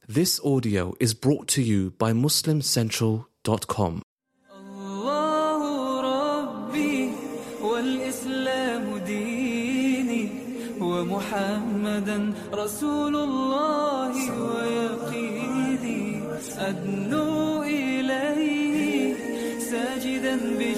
This audio is brought to you by MuslimCentral.com. الله ربي والإسلام ديني ومحمدا رسول الله ويقيني أدنو إليه ساجدا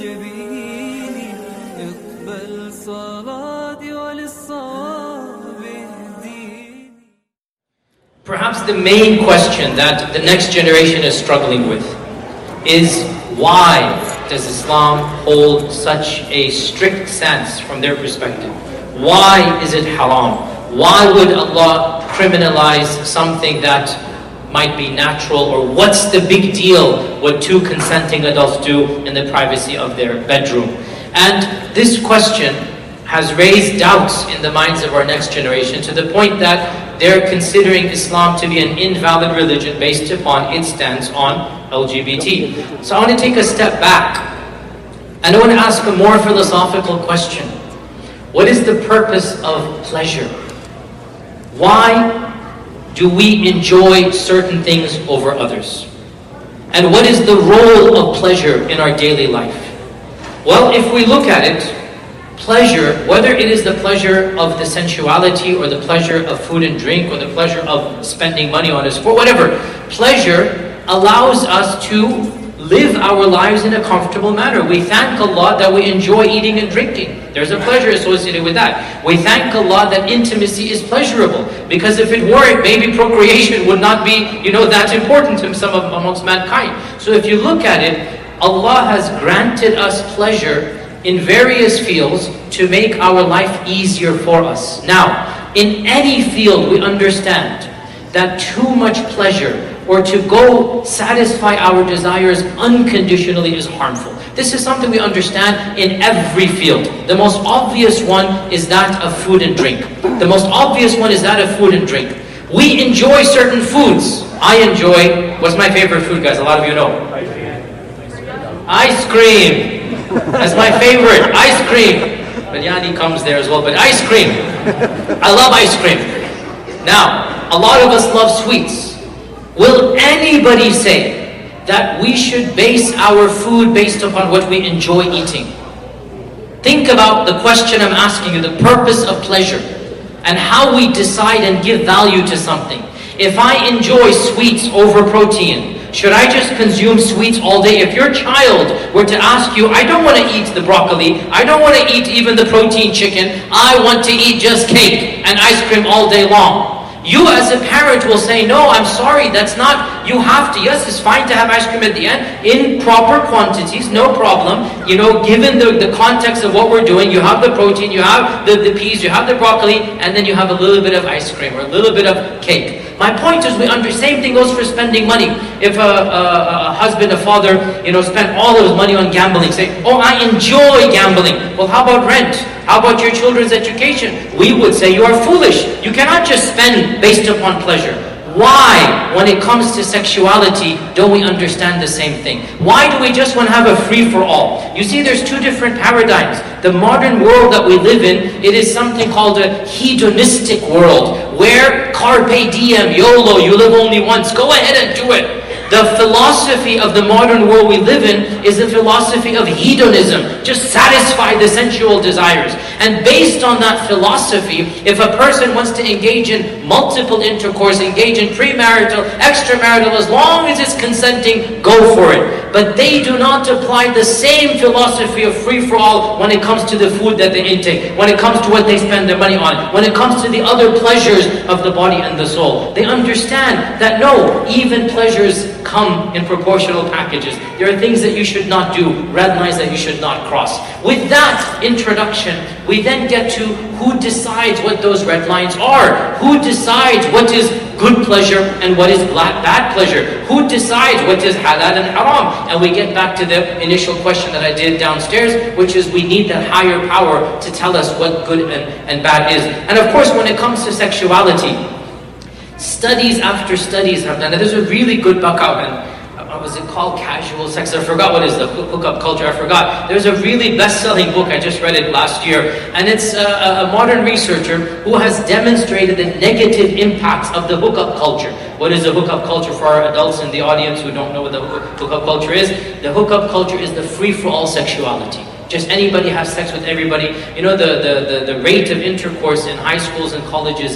بجبيني اقبل صلاتي وللصواب اهديني. Perhaps the main question that the next generation is struggling with is, why does Islam hold such a strict stance from their perspective? Why is it haram? Why would Allah criminalize something that might be natural? Or what's the big deal what two consenting adults do in the privacy of their bedroom? And this question has raised doubts in the minds of our next generation, to the point that they're considering Islam to be an invalid religion based upon its stance on LGBT. So I want to take a step back, and I want to ask a more philosophical question. What is the purpose of pleasure? Why do we enjoy certain things over others? And what is the role of pleasure in our daily life? Well, if we look at it, pleasure, whether it is the pleasure of the sensuality or the pleasure of food and drink or the pleasure of spending money on a sport, whatever, pleasure allows us to live our lives in a comfortable manner. We thank Allah that we enjoy eating and drinking. There's a pleasure associated with that. We thank Allah that intimacy is pleasurable, because if it weren't, maybe procreation would not be, that important to amongst mankind. So if you look at it, Allah has granted us pleasure in various fields to make our life easier for us. Now, in any field we understand that too much pleasure or to go satisfy our desires unconditionally is harmful. This is something we understand in every field. The most obvious one is that of food and drink. The most obvious one is that of food and drink. We enjoy certain foods. I enjoy, what's my favorite food, guys? A lot of you know. Ice cream. That's my favorite, ice cream. Biryani comes there as well, but ice cream. I love ice cream. Now, a lot of us love sweets. Will anybody say that we should base our food based upon what we enjoy eating? Think about the question I'm asking you, the purpose of pleasure, and how we decide and give value to something. If I enjoy sweets over protein, should I just consume sweets all day? If your child were to ask you, I don't want to eat the broccoli, I don't want to eat even the protein chicken, I want to eat just cake and ice cream all day long. You as a parent will say, no, I'm sorry, that's not, you have to, yes, it's fine to have ice cream at the end, in proper quantities, no problem. Given the context of what we're doing, you have the protein, you have the peas, you have the broccoli, and then you have a little bit of ice cream or a little bit of cake. My point is, same thing goes for spending money. If a husband, a father, spent all of his money on gambling, say, oh, I enjoy gambling. Well, how about rent? How about your children's education? We would say you are foolish. You cannot just spend based upon pleasure. Why, when it comes to sexuality, don't we understand the same thing? Why do we just want to have a free-for-all? You see, there's two different paradigms. The modern world that we live in, it is something called a hedonistic world, where carpe diem, YOLO, you live only once, go ahead and do it. The philosophy of the modern world we live in is a philosophy of hedonism. Just satisfy the sensual desires. And based on that philosophy, if a person wants to engage in multiple intercourse, engage in premarital, extramarital, as long as it's consenting, go for it. But they do not apply the same philosophy of free-for-all when it comes to the food that they intake, when it comes to what they spend their money on, when it comes to the other pleasures of the body and the soul. They understand that no, even pleasures come in proportional packages. There are things that you should not do, red lines that you should not cross. With that introduction, we then get to who decides what those red lines are. Who decides what is good pleasure and what is bad pleasure? Who decides what is halal and haram? And we get back to the initial question that I did downstairs, which is we need that higher power to tell us what good and bad is. And of course, when it comes to sexuality, studies after studies have done, and there's a really good book out, and what was it called? Casual sex. I forgot what is the hookup culture. I forgot. There's a really best-selling book. I just read it last year. And it's a modern researcher who has demonstrated the negative impacts of the hookup culture. What is the hookup culture for our adults in the audience who don't know what the hookup culture is? The hookup culture is the free-for-all sexuality. Just anybody has sex with everybody. You know, the rate of intercourse in high schools and colleges,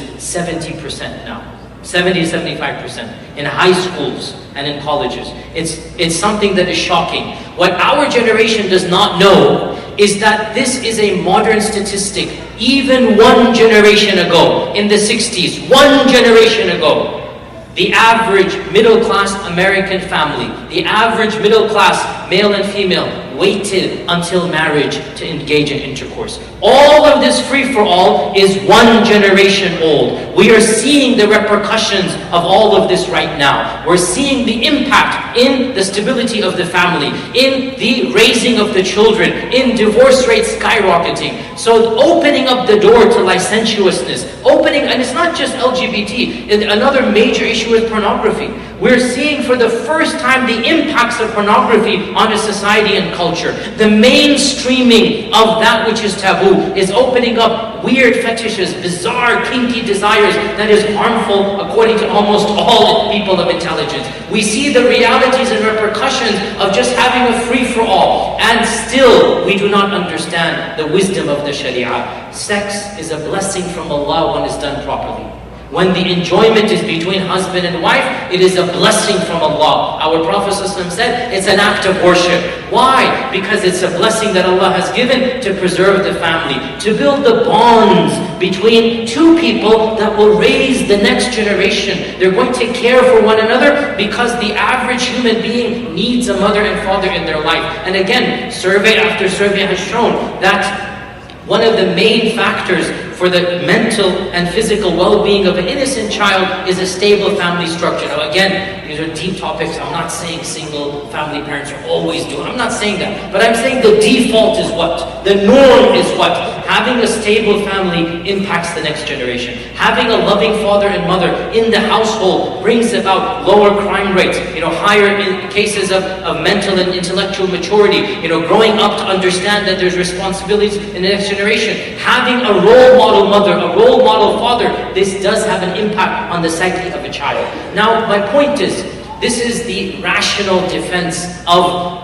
70% now. 70 to 75% in high schools and in colleges. It's something that is shocking. What our generation does not know is that this is a modern statistic. Even one generation ago, in the 60s, one generation ago, the average middle-class American family, the average middle-class male and female, waited until marriage to engage in intercourse. All of this free-for-all is one generation old. We are seeing the repercussions of all of this right now. We're seeing the impact in the stability of the family, in the raising of the children, in divorce rates skyrocketing. So opening up the door to licentiousness, and it's not just LGBT. Another major issue is pornography. We're seeing for the first time the impacts of pornography on a society and culture. The mainstreaming of that which is taboo is opening up weird fetishes, bizarre, kinky desires that is harmful according to almost all people of intelligence. We see the realities and repercussions of just having a free-for-all, and still we do not understand the wisdom of the Sharia. Sex is a blessing from Allah when it's done properly. When the enjoyment is between husband and wife, it is a blessing from Allah. Our Prophet ﷺ said it's an act of worship. Why? Because it's a blessing that Allah has given to preserve the family, to build the bonds between two people that will raise the next generation. They're going to care for one another because the average human being needs a mother and father in their life. And again, survey after survey has shown that one of the main factors for the mental and physical well-being of an innocent child is a stable family structure. Now again, these are deep topics. I'm not saying single family parents are always doing. I'm not saying that. But I'm saying the default is what? The norm is what? Having a stable family impacts the next generation. Having a loving father and mother in the household brings about lower crime rates, higher in cases of mental and intellectual maturity, growing up to understand that there's responsibilities in the next generation. Having a role model mother, a role model father, this does have an impact on the psyche of a child. Now, my point is, this is the rational defense of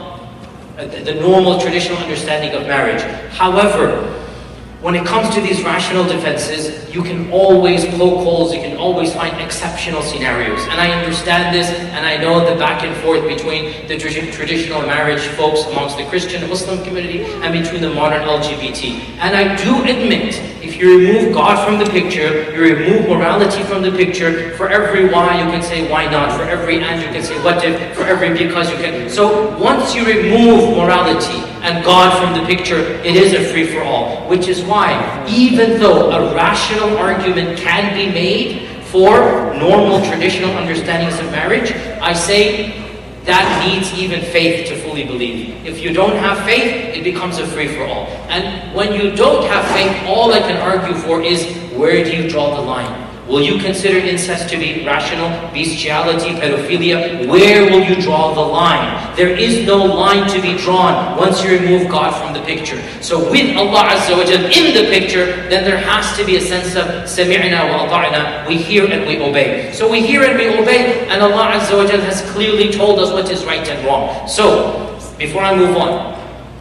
the normal traditional understanding of marriage. However, when it comes to these rational defenses, you can always poke holes, you can always find exceptional scenarios. And I understand this, and I know the back and forth between the traditional marriage folks amongst the Christian and Muslim community and between the modern LGBT. And I do admit, if you remove God from the picture, you remove morality from the picture, for every why you can say why not, for every and you can say what if, for every because you can. So once you remove morality and God from the picture, it is a free-for-all. Which is why, even though a rational argument can be made for normal traditional understandings of marriage, I say that needs even faith to fully believe. If you don't have faith, it becomes a free-for-all. And when you don't have faith, all I can argue for is, where do you draw the line? Will you consider incest to be rational, bestiality, pedophilia? Where will you draw the line? There is no line to be drawn once you remove God from the picture. So with Allah Azza wa Jal in the picture, then there has to be a sense of sami'na wa ata'na. We hear and we obey. So we hear and we obey, and Allah Azza wa Jal has clearly told us what is right and wrong. So, before I move on,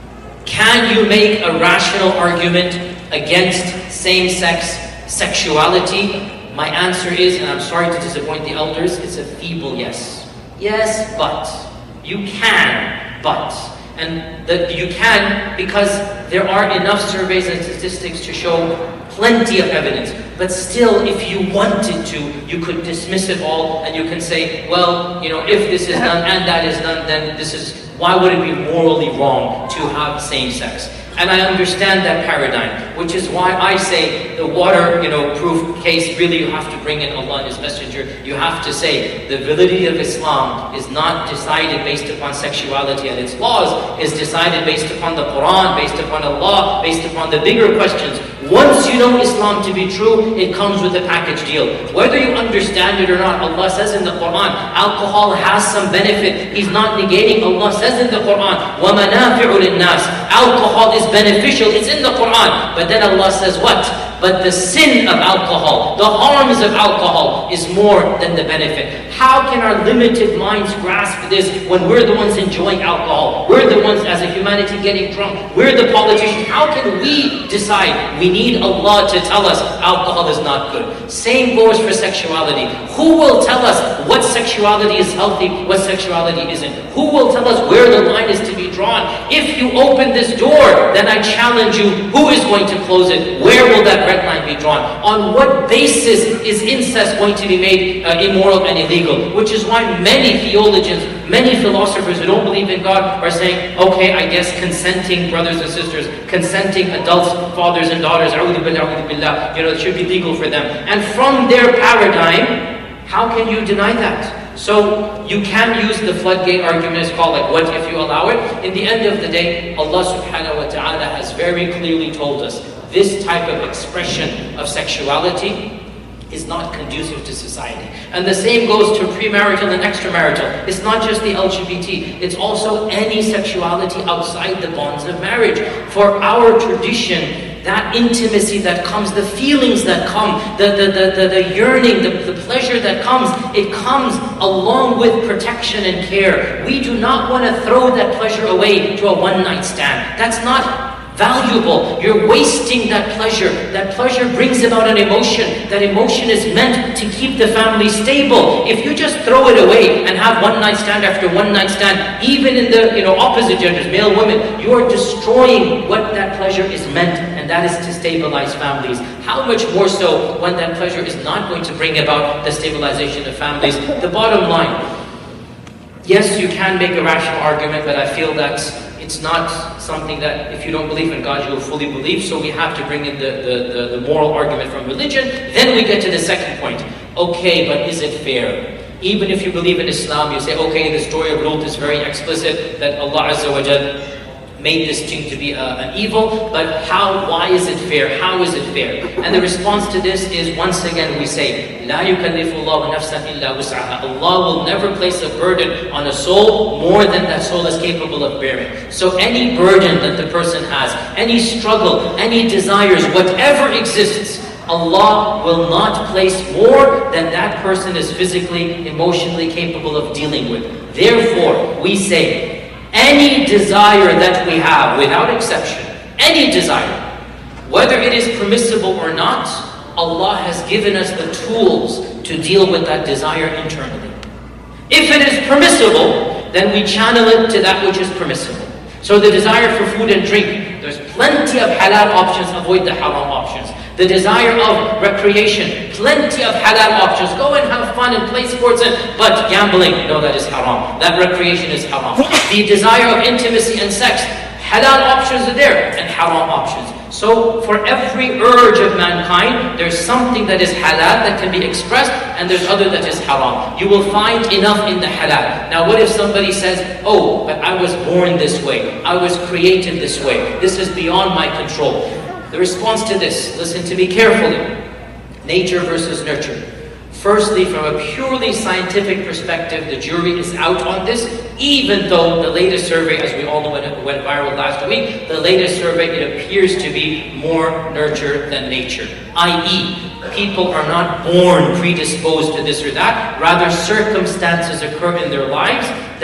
can you make a rational argument against same-sex sexuality? My answer is, and I'm sorry to disappoint the elders, it's a feeble yes. Yes, but. You can, but. And you can because there are enough surveys and statistics to show plenty of evidence. But still, if you wanted to, you could dismiss it all and you can say, well, if this is done and that is done, then this is, why would it be morally wrong to have same-sex? And I understand that paradigm, which is why I say the water-proof case, really you have to bring in Allah and His Messenger. You have to say the validity of Islam is not decided based upon sexuality and its laws, is decided based upon the Quran, based upon Allah, based upon the bigger questions. Once you know Islam to be true, it comes with a package deal. Whether you understand it or not, Allah says in the Quran, alcohol has some benefit. He's not negating. Allah says in the Quran, وَمَنَافِعُ لِلنَّاسِ. Alcohol is beneficial. It's in the Quran. But then Allah says what? But the sin of alcohol, the harms of alcohol is more than the benefit. How can our limited minds grasp this when we're the ones enjoying alcohol? We're the ones as a humanity getting drunk. We're the politicians. How can we decide? We need Allah to tell us alcohol is not good. Same goes for sexuality. Who will tell us what sexuality is healthy, what sexuality isn't? Who will tell us where the line is to be drawn? If you open this door, then I challenge you, who is going to close it? Where will that red line be drawn? On what basis is incest going to be made immoral and illegal? Which is why many theologians, many philosophers who don't believe in God are saying, okay, I guess consenting brothers and sisters, consenting adults, fathers and daughters, it should be legal for them. And from their paradigm, how can you deny that? So you can use the floodgate argument as called, like, what if you allow it? In the end of the day, Allah subhanahu wa ta'ala has very clearly told us this type of expression of sexuality is not conducive to society. And the same goes to premarital and extramarital. It's not just the LGBT, it's also any sexuality outside the bonds of marriage. For our tradition, that intimacy that comes, the feelings that come, the yearning, the pleasure that comes, it comes along with protection and care. We do not want to throw that pleasure away to a one-night stand. That's not valuable. You're wasting that pleasure. That pleasure brings about an emotion. That emotion is meant to keep the family stable. If you just throw it away and have one night stand after one night stand, even in the opposite genders, male, women, you are destroying what that pleasure is meant, and that is to stabilize families. How much more so when that pleasure is not going to bring about the stabilization of families? The bottom line, yes, you can make a rational argument, but I feel that it's not something that if you don't believe in God, you'll fully believe. So we have to bring in the moral argument from religion. Then we get to the second point. Okay, but is it fair? Even if you believe in Islam, you say, okay, the story of Lut is very explicit, that Allah Azza wa Jal made this thing to be an evil, but why is it fair? How is it fair? And the response to this is, once again, we say, لا يكلف الله نفسا إلا وسعها. Allah will never place a burden on a soul more than that soul is capable of bearing. So any burden that the person has, any struggle, any desires, whatever exists, Allah will not place more than that person is physically, emotionally capable of dealing with. Therefore, we say, any desire that we have, without exception, any desire, whether it is permissible or not, Allah has given us the tools to deal with that desire internally. If it is permissible, then we channel it to that which is permissible. So the desire for food and drink, there's plenty of halal options, avoid the haram options. The desire of recreation, plenty of halal options. Go and have fun and play sports, but gambling, no, that is haram. That recreation is haram. The desire of intimacy and sex, halal options are there and haram options. So for every urge of mankind, there's something that is halal that can be expressed, and there's other that is haram. You will find enough in the halal. Now what if somebody says, oh, but I was born this way, I was created this way, this is beyond my control. The response to this, listen to me carefully. Nature versus nurture. Firstly, from a purely scientific perspective, the jury is out on this, even though the latest survey, as we all know, went viral last week, the latest survey, it appears to be more nurture than nature. I.e., people are not born predisposed to this or that, rather circumstances occur in their lives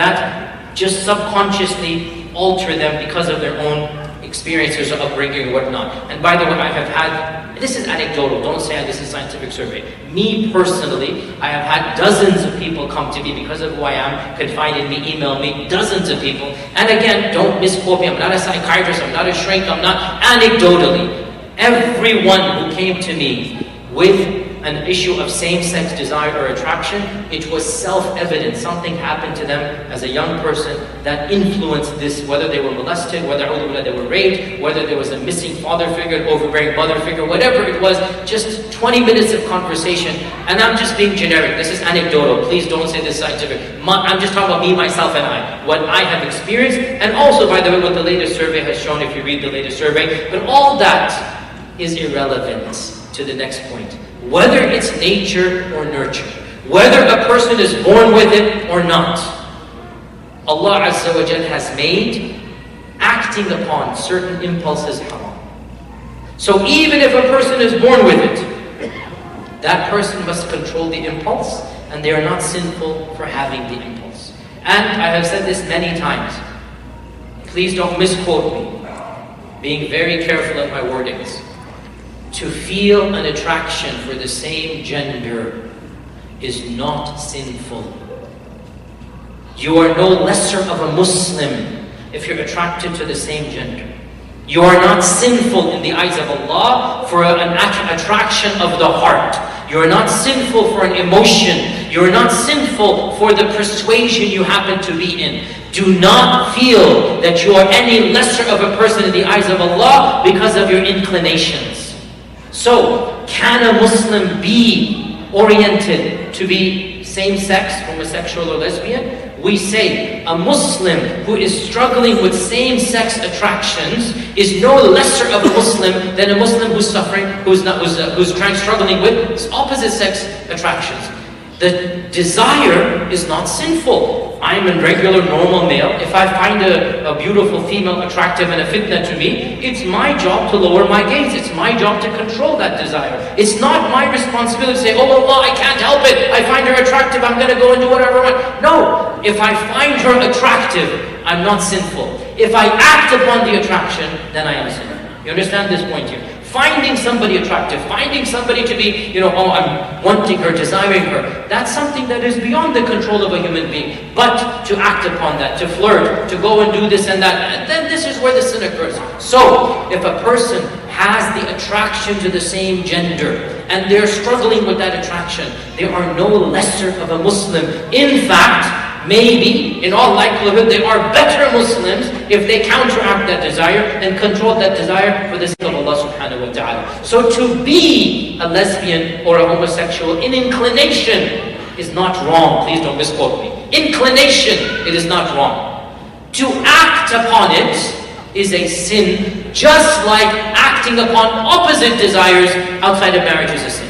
that just subconsciously alter them because of their own experiences of upbringing or whatnot. And by the way, I have had, this is anecdotal, don't say this is a scientific survey. Me personally, I have had dozens of people come to me because of who I am, confide in me, email me, dozens of people. And again, don't misquote me, I'm not a psychiatrist, I'm not a shrink, I'm not, anecdotally, everyone who came to me with an issue of same-sex desire or attraction, it was self-evident. Something happened to them as a young person that influenced this, whether they were molested, whether they were raped, whether there was a missing father figure, an overbearing mother figure, whatever it was, just 20 minutes of conversation. And I'm just being generic. This is anecdotal. Please don't say this scientific. I'm just talking about me, myself, and I. What I have experienced, and also, by the way, what the latest survey has shown, if you read the latest survey. But all that is irrelevant to the next point. Whether it's nature or nurture, whether a person is born with it or not, Allah Azza wa Jal has made acting upon certain impulses haram. So even if a person is born with it, that person must control the impulse, and they are not sinful for having the impulse. And I have said this many times. Please don't misquote me. Being very careful of my wordings. To feel an attraction for the same gender is not sinful. You are no lesser of a Muslim if you're attracted to the same gender. You are not sinful in the eyes of Allah for an attraction of the heart. You are not sinful for an emotion. You are not sinful for the persuasion you happen to be in. Do not feel that you are any lesser of a person in the eyes of Allah because of your inclinations. So, can a Muslim be oriented to be same-sex, homosexual or lesbian? We say a Muslim who is struggling with same-sex attractions is no lesser of a Muslim than a Muslim who's suffering, who's struggling with opposite-sex attractions. The desire is not sinful. I'm a regular, normal male. If I find a beautiful female attractive and a fitna to me, it's my job to lower my gaze. It's my job to control that desire. It's not my responsibility to say, oh Allah, I can't help it. I find her attractive, I'm going to go and do whatever I want. No, if I find her attractive, I'm not sinful. If I act upon the attraction, then I am sinful. You understand this point here? Finding somebody attractive, finding somebody to be, oh, I'm wanting her, desiring her, that's something that is beyond the control of a human being. But to act upon that, to flirt, to go and do this and that, then this is where the sin occurs. So, if a person has the attraction to the same gender, and they're struggling with that attraction, they are no lesser of a Muslim. In fact, maybe, in all likelihood, they are better Muslims if they counteract that desire and control that desire for the sake of Allah subhanahu wa ta'ala. So to be a lesbian or a homosexual in inclination is not wrong. Please don't misquote me. Inclination, it is not wrong. To act upon it is a sin, just like acting upon opposite desires outside of marriage is a sin.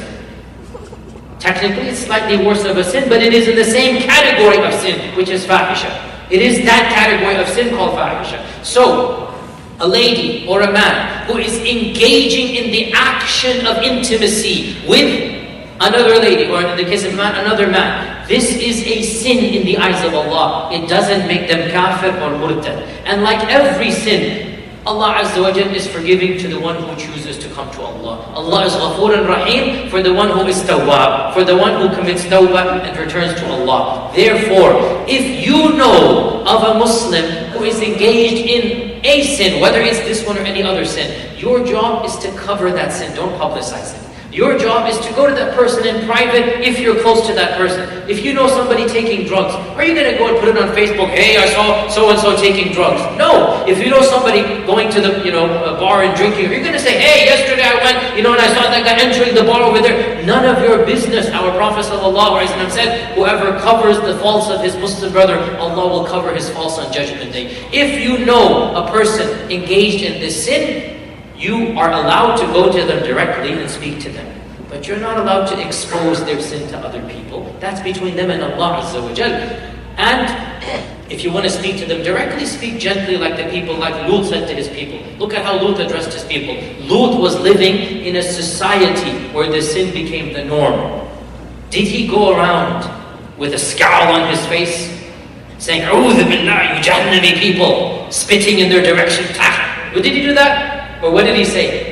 Technically, it's slightly worse of a sin, but it is in the same category of sin, which is fahisha. It is that category of sin called fahisha. So, a lady or a man who is engaging in the action of intimacy with another lady, or in the case of a man, another man, this is a sin in the eyes of Allah. It doesn't make them kafir or murtad. And like every sin, Allah Azza wa Jal is forgiving to the one who chooses to come to Allah. Allah is Ghafoor and Rahim for the one who is Tawwab, for the one who commits Tawbah and returns to Allah. Therefore, if you know of a Muslim who is engaged in a sin, whether it's this one or any other sin, your job is to cover that sin, don't publicize it. Your job is to go to that person in private if you're close to that person. If you know somebody taking drugs, are you going to go and put it on Facebook, hey, I saw so-and-so taking drugs? No. If you know somebody going to the a bar and drinking, are you going to say, hey, yesterday I went, and I saw that guy entering the bar over there? None of your business. Our Prophet ﷺ said, whoever covers the faults of his Muslim brother, Allah will cover his faults on Judgment Day. If you know a person engaged in this sin, you are allowed to go to them directly and speak to them. But you're not allowed to expose their sin to other people. That's between them and Allah Azza wa Jal. And if you want to speak to them directly, speak gently like the people, like Lut said to his people. Look at how Lut addressed his people. Lut was living in a society where the sin became the norm. Did he go around with a scowl on his face, saying, A'udhu billah, you Jahannami people, spitting in their direction? Did he do that? Or what did he say?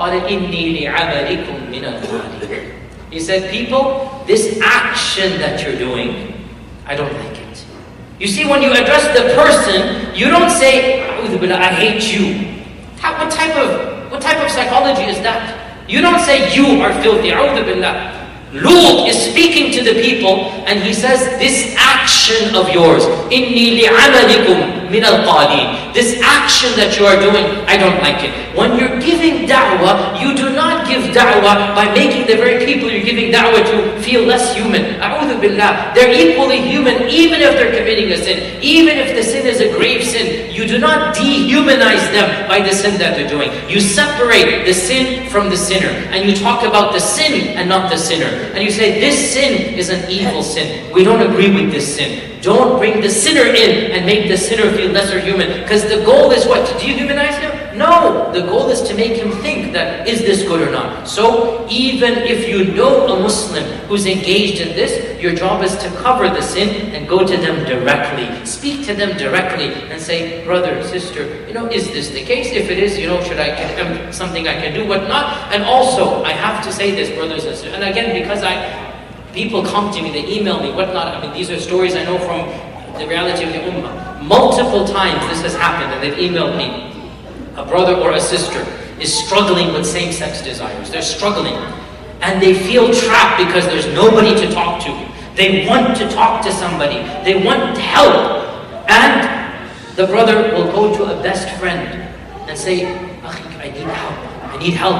He said, people, this action that you're doing, I don't like it. You see, when you address the person, you don't say, I hate you. What type of psychology is that? You don't say, you are filthy. Lut is speaking to the people and he says, this action of yours, inni li'amalikum min al-qalin. This action that you are doing, I don't like it. When you're giving da'wah, you do not give da'wah by making the very people you're giving da'wah to feel less human. A'udhu billah. They're equally human even if they're committing a sin. Even if the sin is a grave sin, you do not dehumanize them by the sin that they're doing. You separate the sin from the sinner. And you talk about the sin and not the sinner. And you say, this sin is an evil sin. We don't agree with this sin. Don't bring the sinner in and make the sinner feel lesser human. Because the goal is what? To dehumanize him? No. The goal is to make him think that, is this good or not? So, even if you know a Muslim who's engaged in this, your job is to cover the sin and go to them directly. Speak to them directly and say, brother, sister, is this the case? If it is, should I, something I can do, what not? And also, I have to say this, brothers and sisters. And again, because people come to me, they email me, whatnot. I mean, these are stories I know from the reality of the ummah. Multiple times this has happened and they've emailed me. A brother or a sister is struggling with same-sex desires. They're struggling. And they feel trapped because there's nobody to talk to. They want to talk to somebody. They want help. And the brother will go to a best friend and say, I need help. I need help.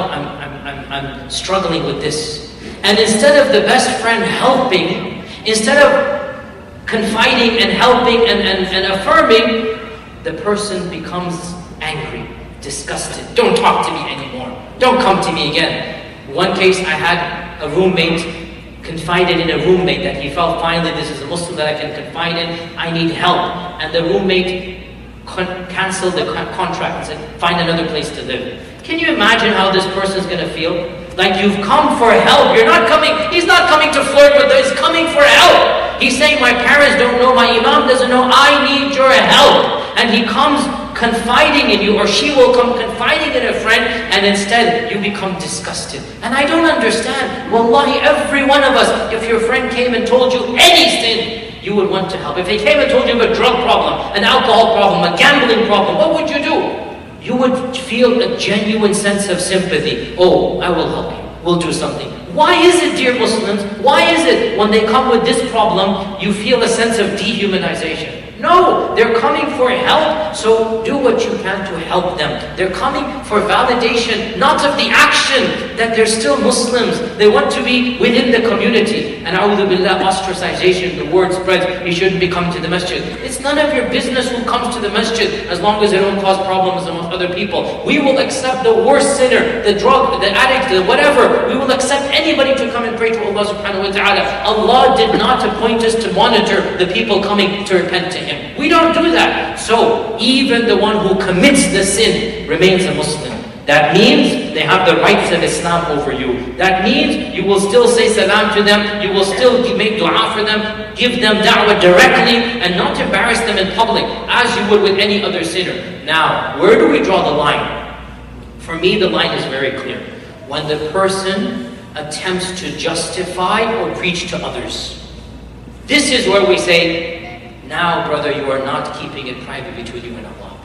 I'm struggling with this. And instead of the best friend helping, instead of confiding and helping and affirming, the person becomes angry, disgusted. Don't talk to me anymore. Don't come to me again. One case, I had a roommate confided in a roommate that he felt, finally, this is a Muslim that I can confide in. I need help. And the roommate canceled the contract and said, find another place to live. Can you imagine how this person is going to feel? Like, you've come for help. You're not coming, he's not coming to flirt with us, he's coming for help. He's saying, my parents don't know, my imam doesn't know, I need your help. And he comes confiding in you, or she will come confiding in a friend, and instead you become disgusted. And I don't understand. Wallahi, every one of us, if your friend came and told you any sin, you would want to help. If he came and told you a drug problem, an alcohol problem, a gambling problem, what would you do? You would feel a genuine sense of sympathy. Oh, I will help you. We'll do something. Why is it, dear Muslims, why is it when they come with this problem, you feel a sense of dehumanization? No, they're coming for help, so do what you can to help them. They're coming for validation, not of the action, that they're still Muslims. They want to be within the community. And a'udhu billah, ostracization, the word spreads, you shouldn't be coming to the masjid. It's none of your business who comes to the masjid, as long as they don't cause problems among other people. We will accept the worst sinner, the drug, the addict, the whatever. We will accept anybody to come and pray to Allah subhanahu wa ta'ala. Allah did not appoint us to monitor the people coming to repent to Him. We don't do that. So, even the one who commits the sin remains a Muslim. That means they have the rights of Islam over you. That means you will still say salam to them, you will still make dua for them, give them da'wah directly, and not embarrass them in public, as you would with any other sinner. Now, where do we draw the line? For me, the line is very clear. When the person attempts to justify or preach to others. This is where we say, now, brother, you are not keeping it private between you and Allah.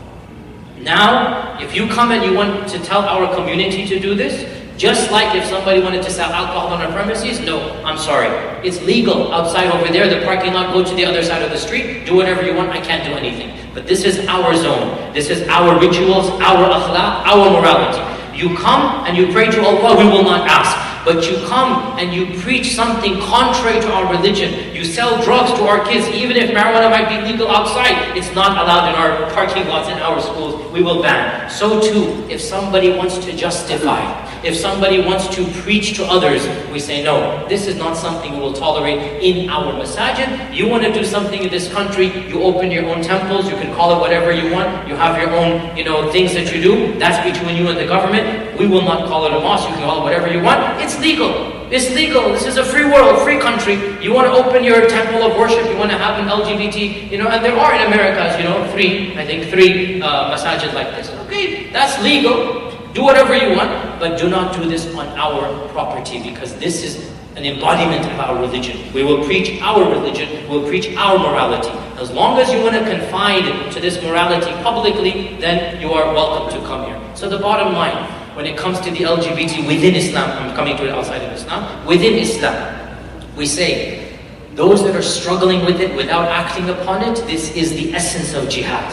Now, if you come and you want to tell our community to do this, just like if somebody wanted to sell alcohol on our premises, no, I'm sorry. It's legal outside over there, the parking lot, go to the other side of the street, do whatever you want, I can't do anything. But this is our zone. This is our rituals, our akhlaq, our morality. You come and you pray to Allah, we will not ask. But you come and you preach something contrary to our religion. You sell drugs to our kids, even if marijuana might be legal outside. It's not allowed in our parking lots, in our schools. We will ban. So too, if somebody wants to justify, if somebody wants to preach to others, we say, no, this is not something we will tolerate in our masajid. You want to do something in this country, you open your own temples, you can call it whatever you want, you have your own, things that you do, that's between you and the government. We will not call it a mosque, you can call it whatever you want. It's legal. It's legal. This is a free world, free country. You want to open your temple of worship, you want to have an LGBT, and there are in America, as three masajid like this. Okay, that's legal. Do whatever you want, but do not do this on our property, because this is an embodiment of our religion. We will preach our religion, we'll preach our morality. As long as you want to confide to this morality publicly, then you are welcome to come here. So the bottom line, when it comes to the LGBT within Islam, I'm coming to it outside of Islam, within Islam, we say, those that are struggling with it without acting upon it, this is the essence of jihad.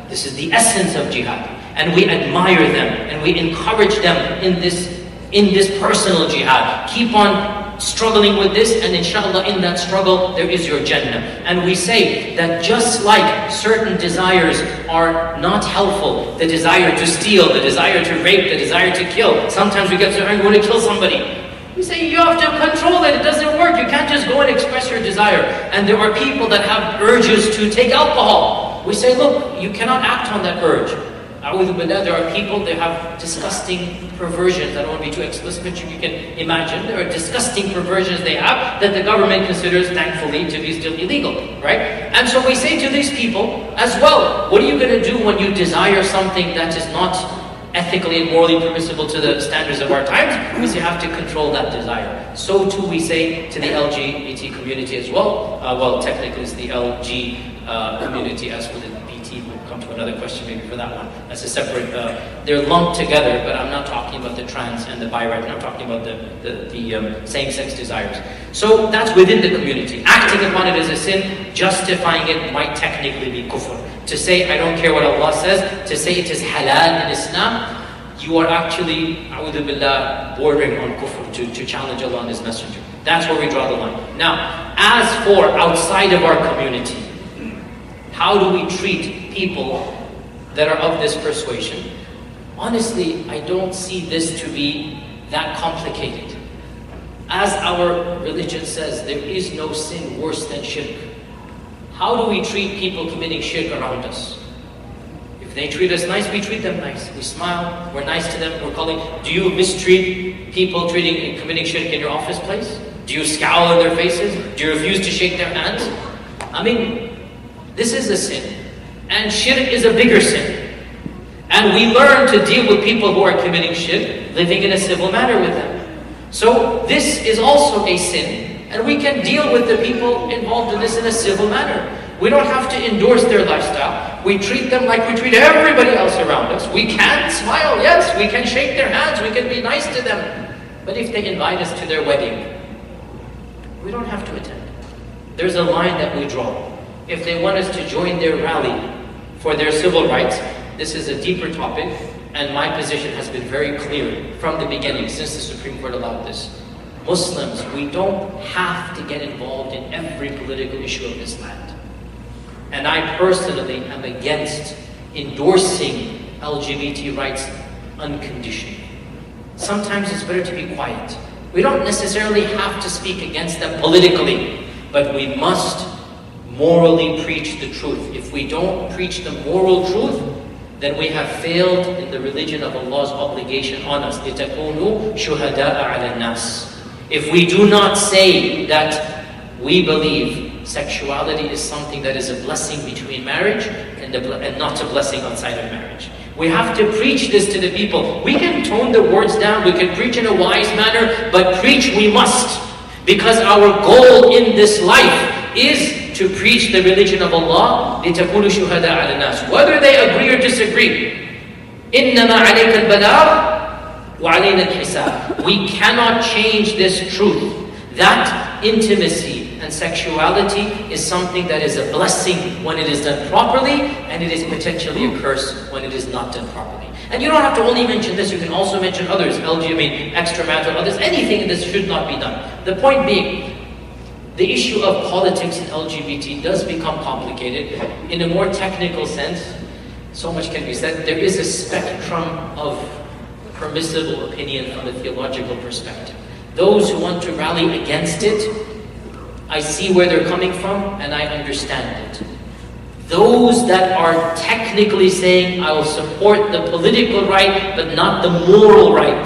This is the essence of jihad. And we admire them and we encourage them in this personal jihad. Keep on struggling with this, and inshallah in that struggle there is your Jannah. And we say that just like certain desires are not helpful, the desire to steal, the desire to rape, the desire to kill. Sometimes we get so angry, we want to kill somebody. We say you have to control it, it doesn't work. You can't just go and express your desire. And there are people that have urges to take alcohol. We say, look, you cannot act on that urge. A'udhu billah, there are people, they have disgusting perversions. I don't want to be too explicit, but you can imagine. There are disgusting perversions they have that the government considers, thankfully, to be still illegal, right? And so we say to these people as well, what are you going to do when you desire something that is not ethically and morally permissible to the standards of our times? Because you have to control that desire. So too we say to the LGBT community as well. Well, technically it's the LG community as for the BT. We'll come to another question maybe for that one. That's a separate, they're lumped together, but I'm not talking about the trans and the bi right now. I'm talking about the same-sex desires. So that's within the community. Acting upon it as a sin, justifying it might technically be kufr. To say, I don't care what Allah says, to say it is halal in Islam, you are actually, a'udhu billah, bordering on kufr, to challenge Allah and His Messenger. That's where we draw the line. Now, as for outside of our community, how do we treat people that are of this persuasion? Honestly, I don't see this to be that complicated. As our religion says, there is no sin worse than shirk. How do we treat people committing shirk around us? If they treat us nice, we treat them nice. We smile, we're nice to them, we're calling. Do you mistreat people committing shirk in your office place? Do you scowl in their faces? Do you refuse to shake their hands? I mean, this is a sin. And shirk is a bigger sin. And we learn to deal with people who are committing shirk, living in a civil manner with them. So this is also a sin. And we can deal with the people involved in this in a civil manner. We don't have to endorse their lifestyle. We treat them like we treat everybody else around us. We can smile, yes. We can shake their hands. We can be nice to them. But if they invite us to their wedding, we don't have to attend. There's a line that we draw. If they want us to join their rally for their civil rights, this is a deeper topic, and my position has been very clear from the beginning, since the Supreme Court allowed this. Muslims, we don't have to get involved in every political issue of this land. And I personally am against endorsing LGBT rights unconditionally. Sometimes it's better to be quiet. We don't necessarily have to speak against them politically, but we must morally preach the truth. If we don't preach the moral truth, then we have failed in the religion of Allah's obligation on us. لِتَكُونُوا شُهَدَاءَ عَلَى النَّاسِ. If we do not say that we believe sexuality is something that is a blessing between marriage and not a blessing outside of marriage. We have to preach this to the people. We can tone the words down, we can preach in a wise manner, but preach we must. Because our goal in this life is to preach the religion of Allah, لِتَكُونُوا شُهَدَاءَ عَلَى النَّاسِ. Whether they agree or disagree. إِنَّمَا عَلَيْكَ الْبَلَاغُ وَعَلَيْنَا الْحِسَابُ. We cannot change this truth. That intimacy and sexuality is something that is a blessing when it is done properly, and it is potentially a curse when it is not done properly. And you don't have to only mention this, you can also mention others, extramarital, others, anything in this should not be done. The point being, the issue of politics in LGBT does become complicated. In a more technical sense, so much can be said. There is a spectrum of permissible opinion from a theological perspective. Those who want to rally against it, I see where they're coming from and I understand it. Those that are technically saying, I will support the political right, but not the moral right.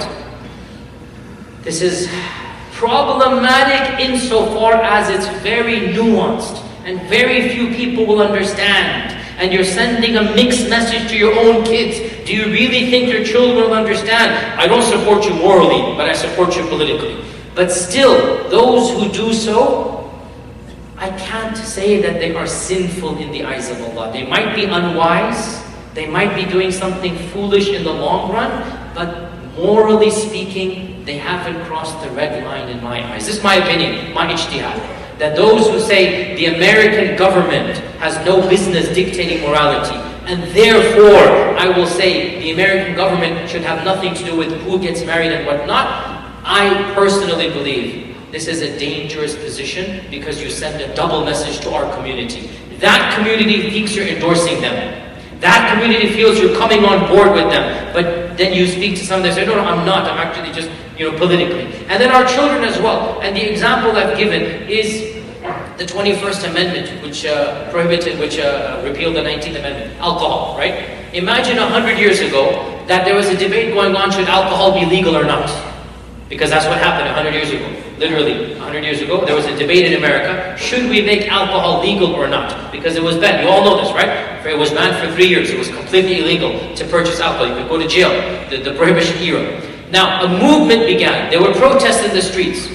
This is problematic insofar as it's very nuanced and very few people will understand. And you're sending a mixed message to your own kids. Do you really think your children will understand? I don't support you morally, but I support you politically. But still, those who do so, I can't say that they are sinful in the eyes of Allah. They might be unwise, they might be doing something foolish in the long run, but morally speaking, they haven't crossed the red line in my eyes. This is my opinion, my ijtihad. That those who say the American government has no business dictating morality, And therefore, I will say the American government should have nothing to do with who gets married and whatnot. I personally believe this is a dangerous position because you send a double message to our community. That community thinks you're endorsing them. That community feels you're coming on board with them. But then you speak to some, they say, no, I'm not. I'm actually just, politically. And then our children as well. And the example I've given is the 21st Amendment, which repealed the 19th Amendment, alcohol, right? Imagine 100 years ago that there was a debate going on, should alcohol be legal or not? Because that's what happened 100 years ago. Literally, 100 years ago, there was a debate in America, should we make alcohol legal or not? Because it was banned. You all know this, right? It was banned for 3 years. It was completely illegal to purchase alcohol. You could go to jail, the Prohibition era. Now, a movement began. There were protests in the streets.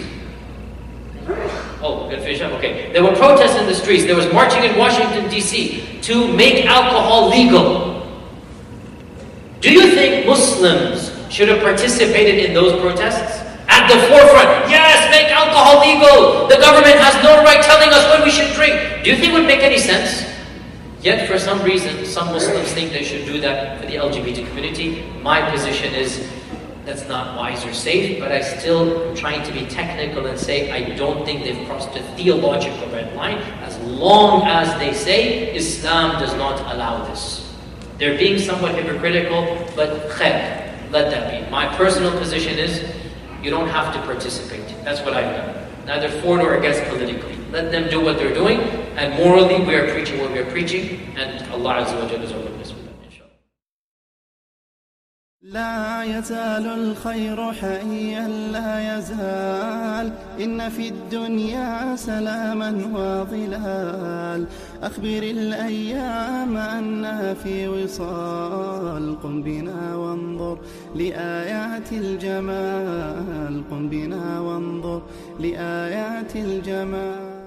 Oh, good finish up? Okay. There were protests in the streets. There was marching in Washington, D.C. to make alcohol legal. Do you think Muslims should have participated in those protests? At the forefront, yes, make alcohol legal. The government has no right telling us when we should drink. Do you think it would make any sense? Yet, for some reason, some Muslims think they should do that for the LGBT community. My position is that's not wise or safe, but I still am trying to be technical and say I don't think they've crossed a theological red line as long as they say Islam does not allow this. They're being somewhat hypocritical, but khair, let that be. My personal position is you don't have to participate. That's what I've done. Neither for nor against politically. Let them do what they're doing, and morally we are preaching what we are preaching, and Allah Azza wa Jalla is our witness with that, inshallah. لا يزال الخير حيا لا يزال إن في الدنيا سلاما وظلال أخبر الأيام أنها في وصال قم بنا وانظر لآيات الجمال قم بنا وانظر لآيات الجمال